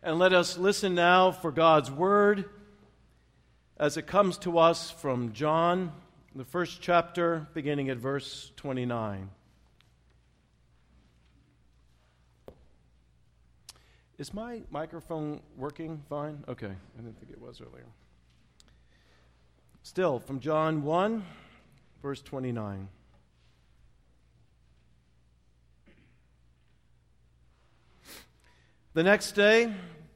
And let us listen now for God's word as it comes to us from John, the first chapter, beginning at verse 29. Is my microphone working fine? Okay, I didn't think it was earlier. Still, from John 1, verse 29. The next day,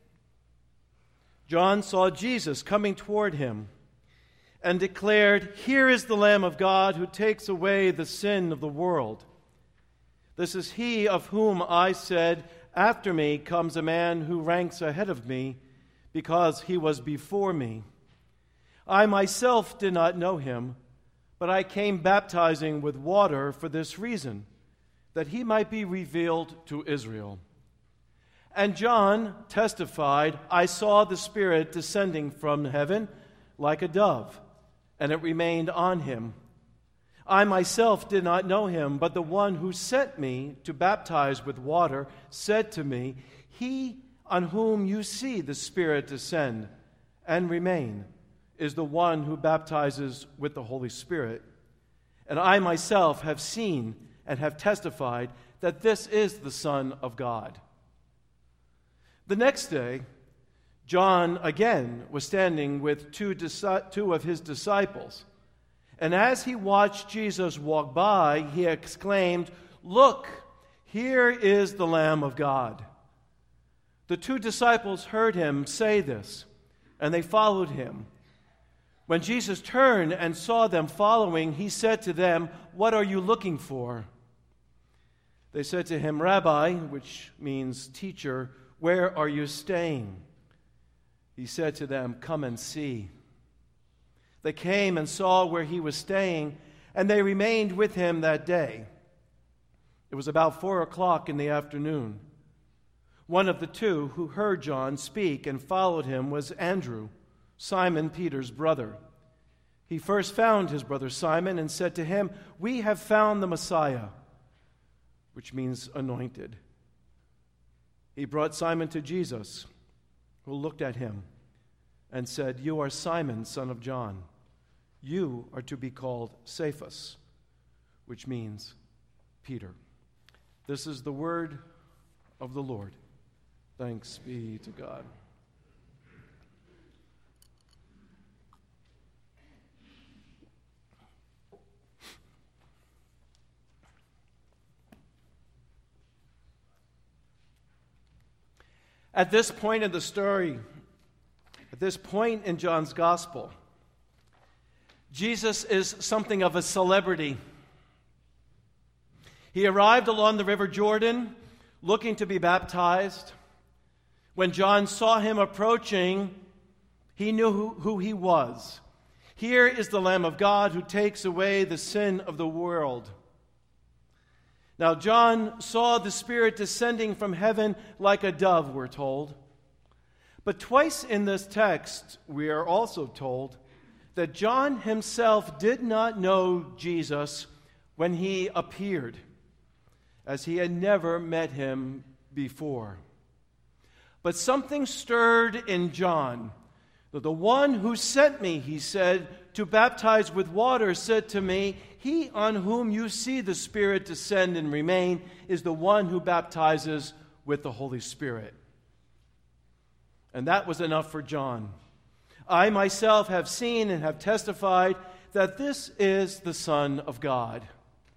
John saw Jesus coming toward him and declared, "Here is the Lamb of God who takes away the sin of the world. This is he of whom I said, 'After me comes a man who ranks ahead of me, because he was before me.' I myself did not know him, but I came baptizing with water for this reason, that he might be revealed to Israel." And John testified, "I saw the Spirit descending from heaven like a dove, and it remained on him. I myself did not know him, but the one who sent me to baptize with water said to me, 'He on whom you see the Spirit descend and remain is the one who baptizes with the Holy Spirit.' And I myself have seen and have testified that this is the Son of God." The next day, John again was standing with two of his disciples. And as he watched Jesus walk by, he exclaimed, "Look, here is the Lamb of God." The two disciples heard him say this, and they followed him. When Jesus turned and saw them following, he said to them, "What are you looking for?" They said to him, "Rabbi," which means teacher, "where are you staying?" He said to them, "Come and see." They came and saw where he was staying, and they remained with him that day. It was about 4:00 in the afternoon. One of the two who heard John speak and followed him was Andrew, Simon Peter's brother. He first found his brother Simon and said to him, "We have found the Messiah," which means anointed. He brought Simon to Jesus, who looked at him and said, "You are Simon, son of John. You are to be called Cephas," which means Peter. This is the word of the Lord. Thanks be to God. At this point in the story, at this point in John's gospel, Jesus is something of a celebrity. He arrived along the River Jordan looking to be baptized. When John saw him approaching, he knew who he was. Here is the Lamb of God who takes away the sin of the world. Now, John saw the Spirit descending from heaven like a dove, we're told. But twice in this text, we are also told that John himself did not know Jesus when he appeared, as he had never met him before. But something stirred in John. The one who sent me, he said, to baptize with water, said to me, "He on whom you see the Spirit descend and remain is the one who baptizes with the Holy Spirit." And that was enough for John. "I myself have seen and have testified that this is the Son of God."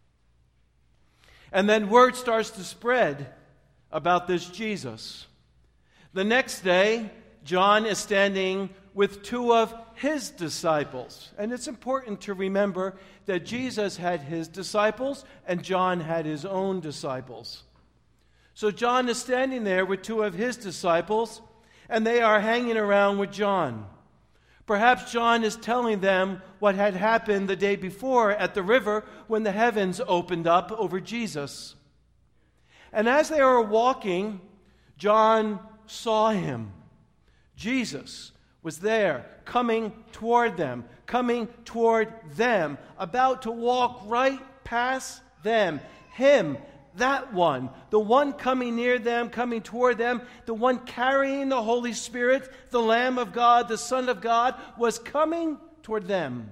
And then word starts to spread about this Jesus. The next day, John is standing with two of his disciples. And it's important to remember that Jesus had his disciples and John had his own disciples. So John is standing there with two of his disciples, and they are hanging around with John. Perhaps John is telling them what had happened the day before at the river when the heavens opened up over Jesus. And as they were walking, John saw him. Jesus was there, coming toward them, about to walk right past them, him that one, the one coming near them, coming toward them, the one carrying the Holy Spirit, the Lamb of God, the Son of God, was coming toward them.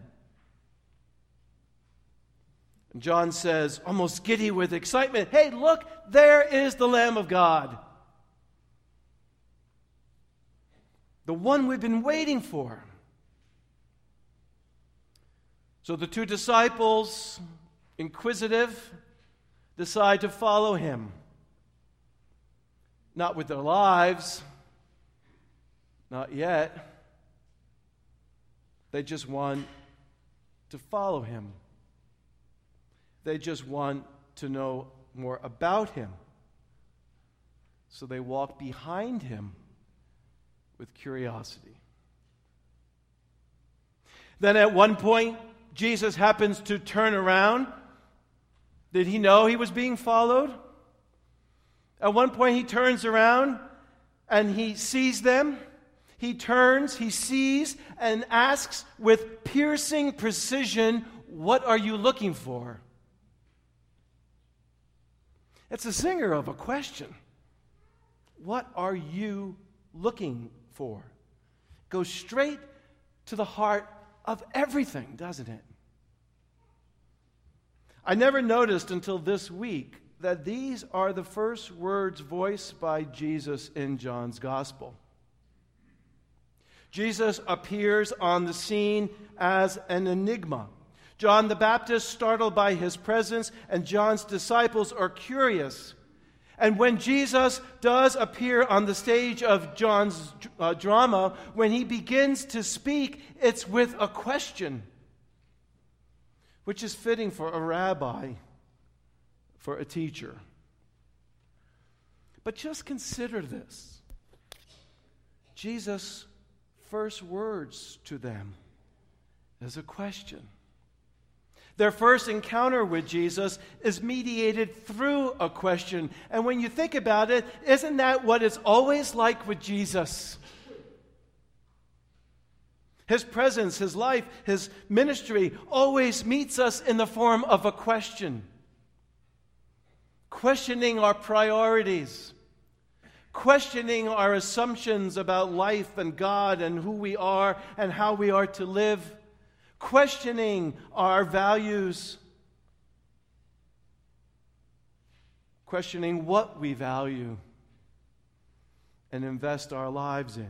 And John says, almost giddy with excitement, hey, look, there is the Lamb of God. The one we've been waiting for. So the two disciples, inquisitive, decide to follow him. Not with their lives, not yet. They just want to follow him. They just want to know more about him. So they walk behind him with curiosity. Then at one point, Jesus happens to turn around. Did he know he was being followed? At one point, he turns around and he sees them. He turns, he sees, and asks with piercing precision, "What are you looking for?" It's a zinger of a question. What are you looking for? Goes straight to the heart of everything, doesn't it? I never noticed until this week that these are the first words voiced by Jesus in John's Gospel. Jesus appears on the scene as an enigma. John the Baptist, startled by his presence, and John's disciples are curious. And when Jesus does appear on the stage of John's drama, when he begins to speak, it's with a question, which is fitting for a rabbi, for a teacher. But just consider this. Jesus' first words to them is a question. Their first encounter with Jesus is mediated through a question. And when you think about it, isn't that what it's always like with Jesus? His presence, his life, his ministry always meets us in the form of a question. Questioning our priorities. Questioning our assumptions about life and God and who we are and how we are to live. Questioning our values, questioning what we value and invest our lives in.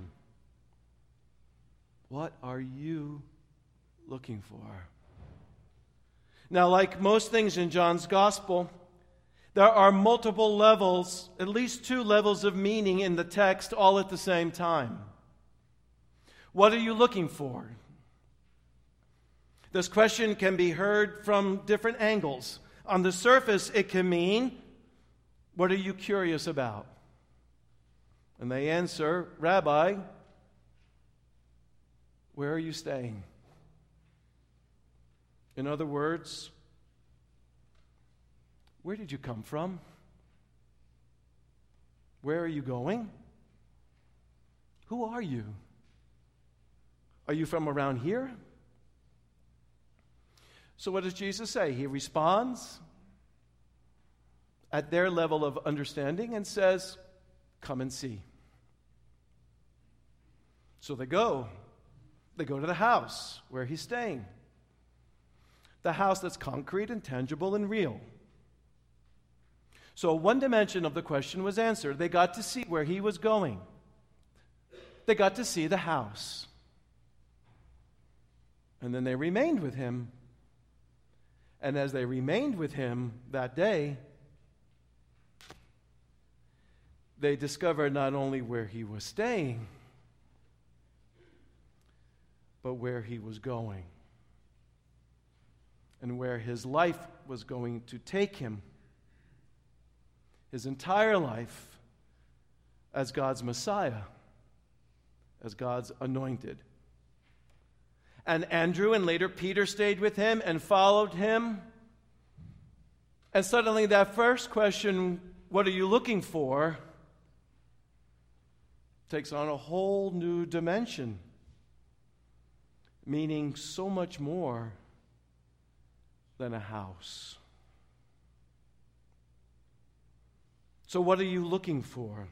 What are you looking for? Now, like most things in John's Gospel, there are multiple levels, at least 2 levels of meaning in the text all at the same time. What are you looking for? This question can be heard from different angles. On the surface, it can mean, what are you curious about? And they answer, Rabbi, where are you staying? In other words, where did you come from? Where are you going? Who are you? Are you from around here? So what does Jesus say? He responds at their level of understanding and says, come and see. So they go. They go to the house where he's staying. The house that's concrete and tangible and real. So one dimension of the question was answered. They got to see where he was going. They got to see the house. And then they remained with him. And as they remained with him that day, they discovered not only where he was staying, but where he was going and where his life was going to take him, his entire life as God's Messiah, as God's anointed. And Andrew and later Peter stayed with him and followed him. And suddenly that first question, what are you looking for, takes on a whole new dimension, meaning so much more than a house. So what are you looking for?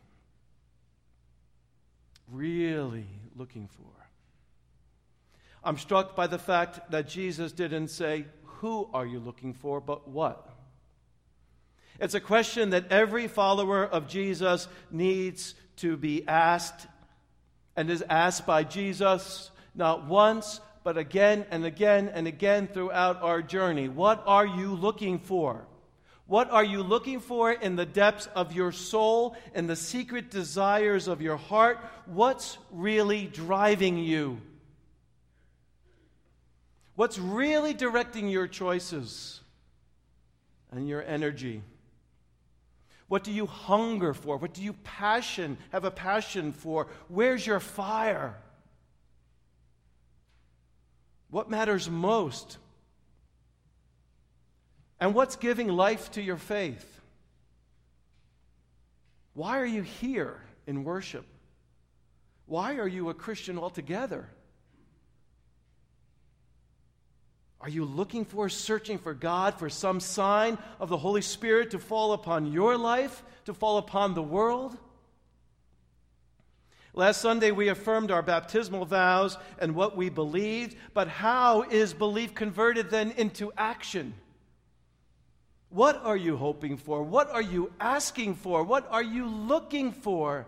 Really looking for? I'm struck by the fact that Jesus didn't say, "Who are you looking for?" but "what?" It's a question that every follower of Jesus needs to be asked, and is asked by Jesus not once, but again and again and again throughout our journey. What are you looking for? What are you looking for in the depths of your soul, in the secret desires of your heart? What's really driving you? What's really directing your choices and your energy? What do you hunger for? What do you have a passion for? Where's your fire? What matters most? And what's giving life to your faith? Why are you here in worship? Why are you a Christian altogether? Are you looking for, searching for God, for some sign of the Holy Spirit to fall upon your life, to fall upon the world? Last Sunday we affirmed our baptismal vows and what we believed, but how is belief converted then into action? What are you hoping for? What are you asking for? What are you looking for?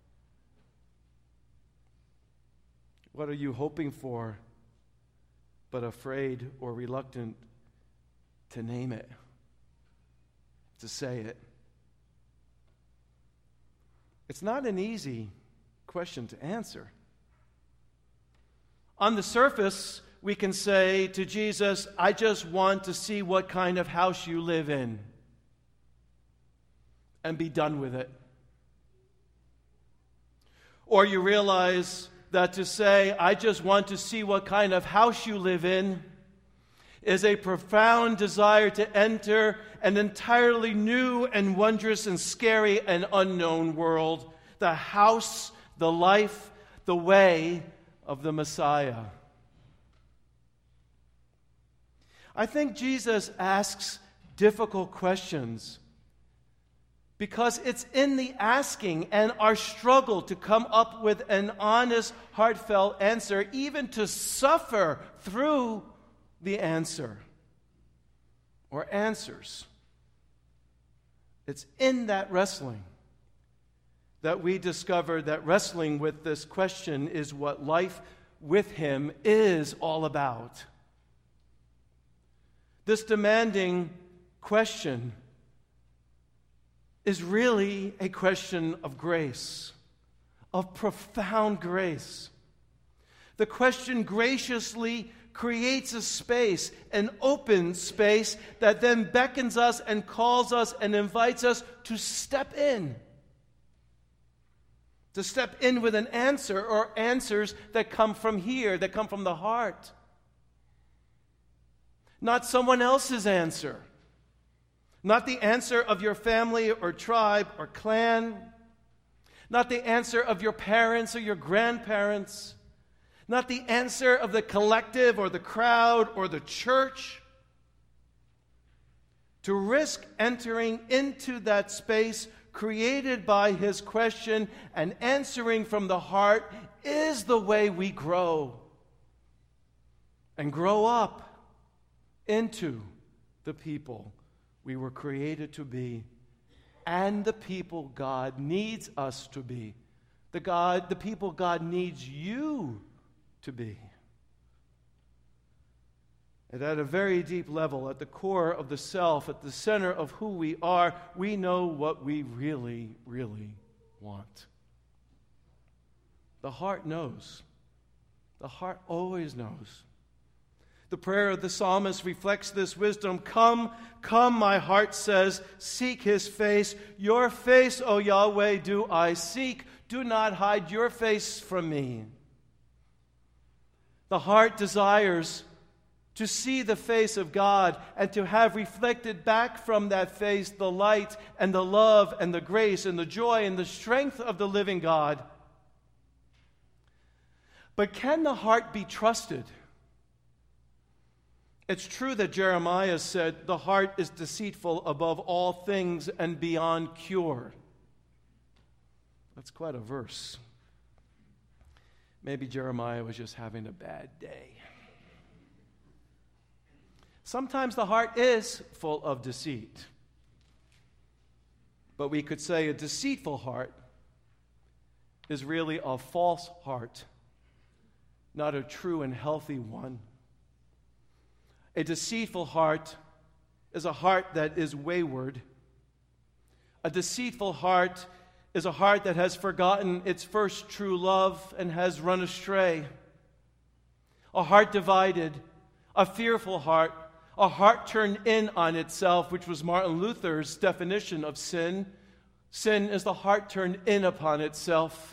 What are you hoping for, but afraid or reluctant to name it, to say it? It's not an easy question to answer. On the surface, we can say to Jesus, "I just want to see what kind of house you live in," and be done with it. Or you realize that to say, "I just want to see what kind of house you live in," is a profound desire to enter an entirely new and wondrous and scary and unknown world, the house, the life, the way of the Messiah. I think Jesus asks difficult questions because it's in the asking and our struggle to come up with an honest, heartfelt answer, even to suffer through the answer or answers. It's in that wrestling that we discover that wrestling with this question is what life with Him is all about. This demanding question is really a question of grace, of profound grace. The question graciously creates a space, an open space, that then beckons us and calls us and invites us to step in. To step in with an answer or answers that come from here, that come from the heart. Not someone else's answer. Not the answer of your family or tribe or clan. Not the answer of your parents or your grandparents. Not the answer of the collective or the crowd or the church. To risk entering into that space created by His question and answering from the heart is the way we grow and grow up into the people we were created to be and the people God needs us to be. The people God needs you to be. And at a very deep level, at the core of the self, at the center of who we are, we know what we really, really want. The heart knows. The heart always knows. The prayer of the psalmist reflects this wisdom. Come, come, my heart says, seek His face. Your face, O Yahweh, do I seek. Do not hide your face from me. The heart desires to see the face of God and to have reflected back from that face the light and the love and the grace and the joy and the strength of the living God. But can the heart be trusted? It's true that Jeremiah said, "The heart is deceitful above all things and beyond cure." That's quite a verse. Maybe Jeremiah was just having a bad day. Sometimes the heart is full of deceit. But we could say a deceitful heart is really a false heart, not a true and healthy one. A deceitful heart is a heart that is wayward. A deceitful heart is a heart that has forgotten its first true love and has run astray. A heart divided, a fearful heart, a heart turned in on itself, which was Martin Luther's definition of sin. Sin is the heart turned in upon itself.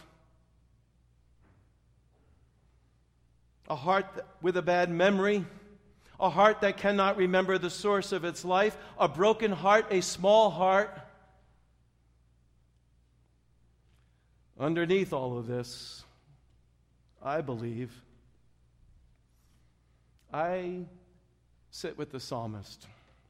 A heart with a bad memory, a heart that cannot remember the source of its life, a broken heart, a small heart. Underneath all of this, I believe, I sit with the psalmist,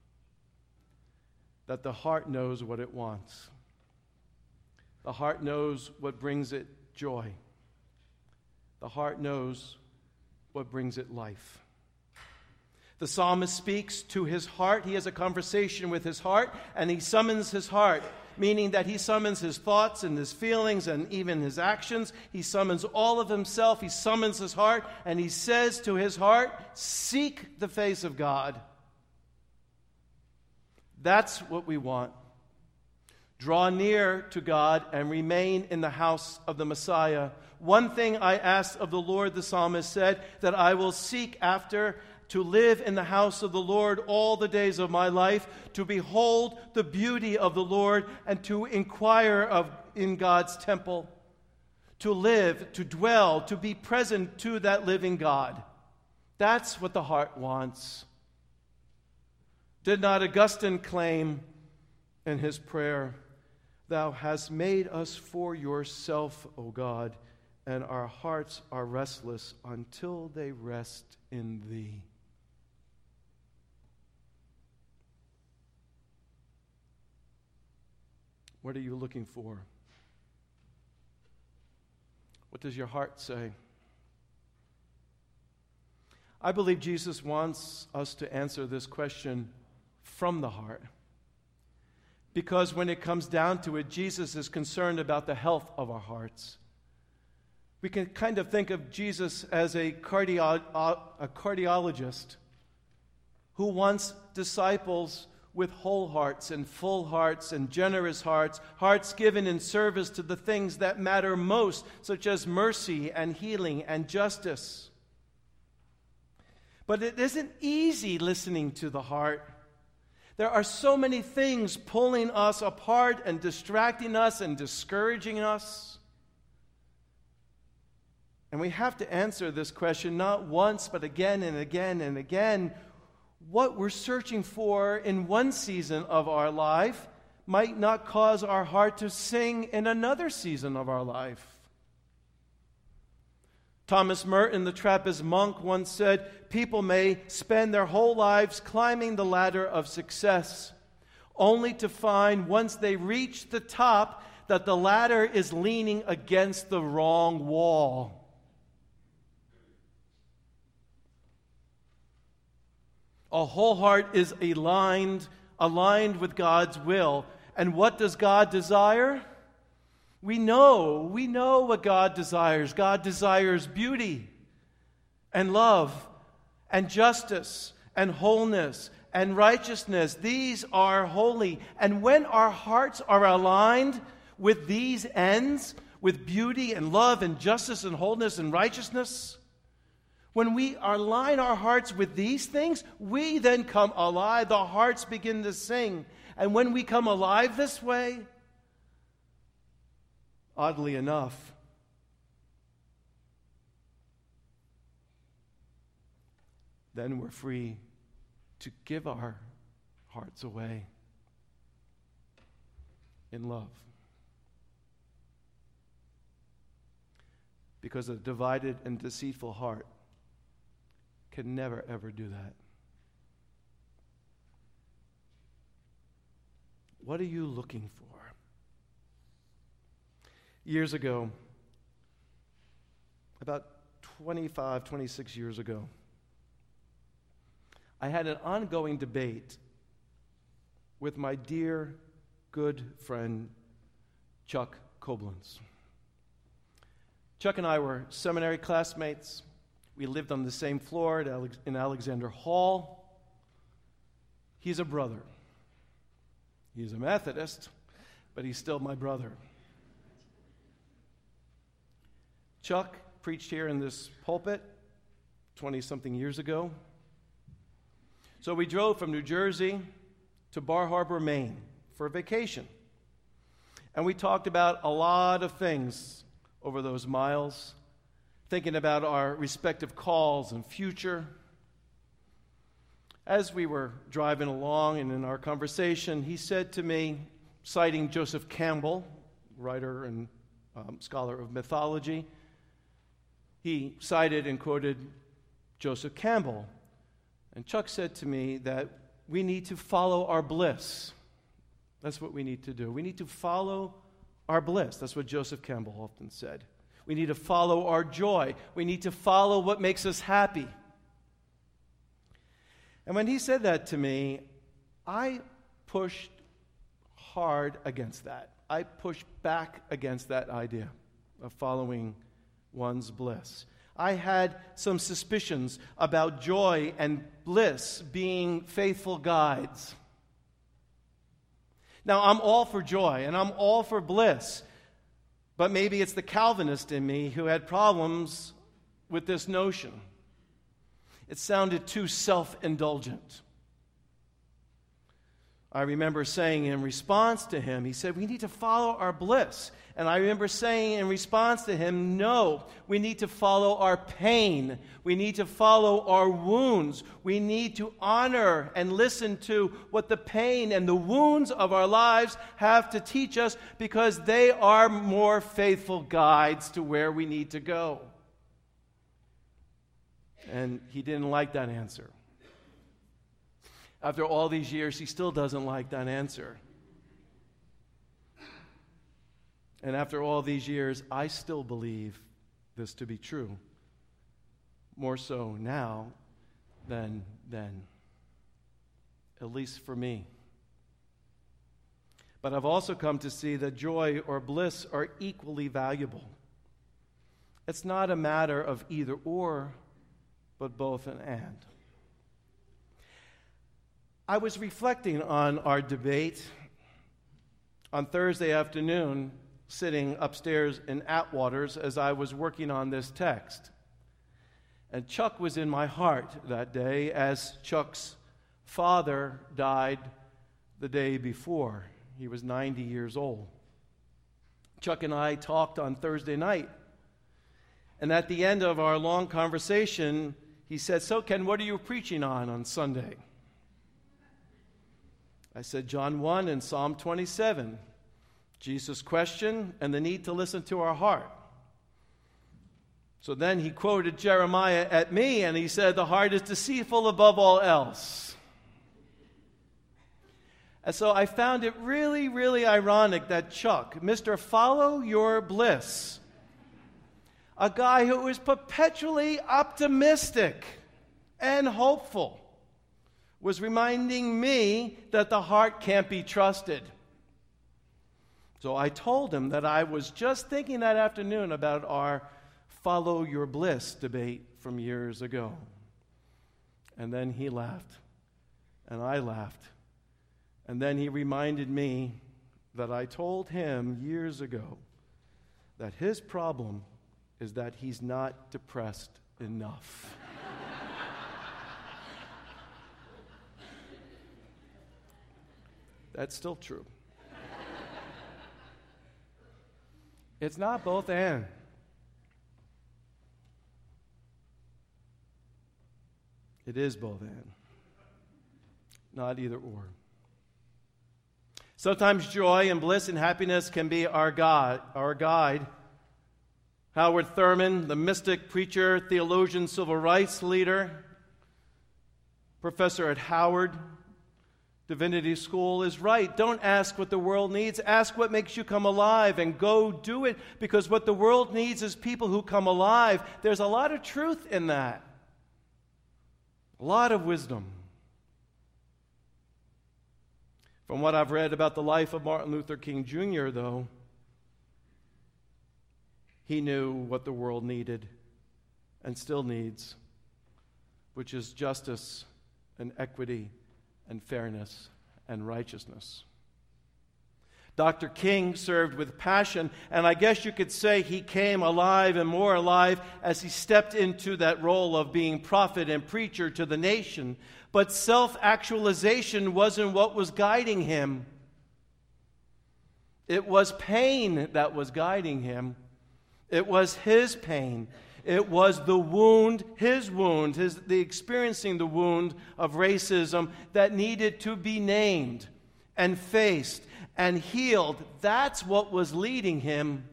that the heart knows what it wants. The heart knows what brings it joy. The heart knows what brings it life. The psalmist speaks to his heart. He has a conversation with his heart, and he summons his heart, meaning that he summons his thoughts and his feelings and even his actions. He summons all of himself. He summons his heart, and he says to his heart, "Seek the face of God." That's what we want. Draw near to God and remain in the house of the Messiah. "One thing I ask of the Lord," the psalmist said, "that I will seek after, to live in the house of the Lord all the days of my life, to behold the beauty of the Lord and to inquire in God's temple." To live, to dwell, to be present to that living God. That's what the heart wants. Did not Augustine claim in his prayer, "Thou hast made us for yourself, O God, and our hearts are restless until they rest in Thee." What are you looking for? What does your heart say? I believe Jesus wants us to answer this question from the heart. Because when it comes down to it, Jesus is concerned about the health of our hearts. We can kind of think of Jesus as a cardiologist who wants disciples with whole hearts and full hearts and generous hearts, hearts given in service to the things that matter most, such as mercy and healing and justice. But it isn't easy listening to the heart. There are so many things pulling us apart and distracting us and discouraging us. And we have to answer this question not once, but again and again and again. What we're searching for in one season of our life might not cause our heart to sing in another season of our life. Thomas Merton, the Trappist monk, once said, "People may spend their whole lives climbing the ladder of success, only to find once they reach the top that the ladder is leaning against the wrong wall." A whole heart is aligned with God's will. And what does God desire? We know what God desires. God desires beauty and love and justice and wholeness and righteousness. These are holy. And when our hearts are aligned with these ends, with beauty and love and justice and wholeness and righteousness, when we align our hearts with these things, we then come alive. The hearts begin to sing. And when we come alive this way, oddly enough, then we're free to give our hearts away in love. Because a divided and deceitful heart can never, ever do that. What are you looking for? Years ago, about 25, 26 years ago, I had an ongoing debate with my dear, good friend, Chuck Koblenz. Chuck and I were seminary classmates. We lived on the same floor in Alexander Hall. He's a brother. He's a Methodist, but he's still my brother. Chuck preached here in this pulpit 20-something years ago. So we drove from New Jersey to Bar Harbor, Maine for a vacation. And we talked about a lot of things over those miles, thinking about our respective calls and future. As we were driving along and in our conversation, he said to me, citing Joseph Campbell, writer and scholar of mythology, he cited and quoted Joseph Campbell. And Chuck said to me that we need to follow our bliss. That's what we need to do. We need to follow our bliss. That's what Joseph Campbell often said. We need to follow our joy. We need to follow what makes us happy. And when he said that to me, I pushed hard against that. I pushed back against that idea of following one's bliss. I had some suspicions about joy and bliss being faithful guides. Now, I'm all for joy and I'm all for bliss, but maybe it's the Calvinist in me who had problems with this notion. It sounded too self-indulgent. I remember saying in response to him, he said, we need to follow our bliss. And I remember saying in response to him, no, we need to follow our pain. We need to follow our wounds. We need to honor and listen to what the pain and the wounds of our lives have to teach us, because they are more faithful guides to where we need to go. And he didn't like that answer. After all these years, he still doesn't like that answer. And after all these years, I still believe this to be true. More so now than then. At least for me. But I've also come to see that joy or bliss are equally valuable. It's not a matter of either or, but both and. I was reflecting on our debate on Thursday afternoon, sitting upstairs in Atwaters as I was working on this text. And Chuck was in my heart that day, as Chuck's father died the day before. He was 90 years old. Chuck and I talked on Thursday night. And at the end of our long conversation, he said, "So, Ken, what are you preaching on Sunday?" I said, John 1 and Psalm 27, Jesus' question and the need to listen to our heart. So then he quoted Jeremiah at me, and he said, the heart is deceitful above all else. And so I found it really, really ironic that Chuck, Mr. Follow Your Bliss, a guy who was perpetually optimistic and hopeful, was reminding me that the heart can't be trusted. So I told him that I was just thinking that afternoon about our Follow Your Bliss debate from years ago. And then he laughed, and I laughed. And then he reminded me that I told him years ago that his problem is that he's not depressed enough. That's still true. It's not both and. It is both and. Not either or. Sometimes joy and bliss and happiness can be our guide. Howard Thurman, the mystic, preacher, theologian, civil rights leader, professor at Howard, Divinity School is right. Don't ask what the world needs. Ask what makes you come alive and go do it, because what the world needs is people who come alive. There's a lot of truth in that. A lot of wisdom. From what I've read about the life of Martin Luther King Jr., though, he knew what the world needed and still needs, which is justice and equity and fairness and righteousness. Dr. King served with passion, and I guess you could say he came alive and more alive as he stepped into that role of being prophet and preacher to the nation. But self-actualization wasn't what was guiding him. It was pain that was guiding him. It was his pain. It was the wound, the experiencing the wound of racism that needed to be named and faced and healed. That's what was leading him.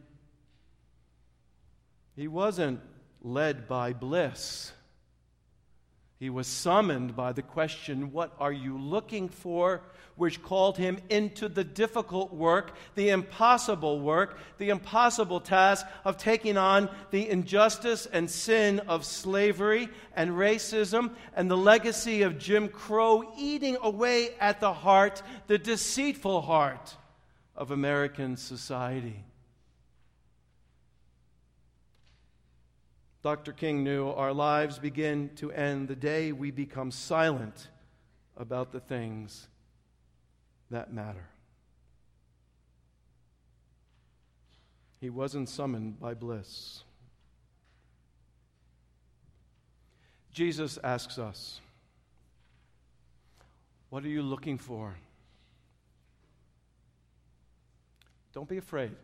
He wasn't led by bliss. He was summoned by the question, "What are you looking for?" which called him into the difficult work, the impossible task of taking on the injustice and sin of slavery and racism and the legacy of Jim Crow eating away at the heart, the deceitful heart of American society. Dr. King knew our lives begin to end the day we become silent about the things that matter. He wasn't summoned by bliss. Jesus asks us, what are you looking for? Don't be afraid.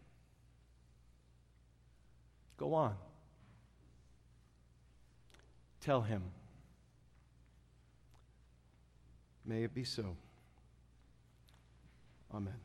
Go on. Tell him. May it be so. Amen.